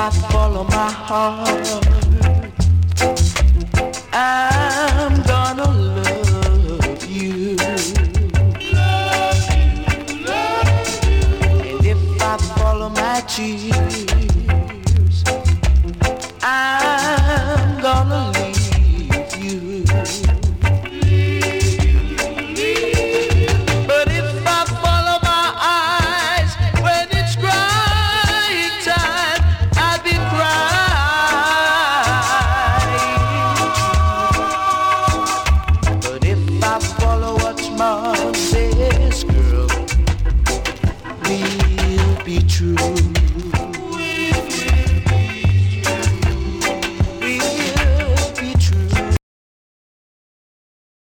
I follow my heart, I'm gonna love you. And if I follow my cheese,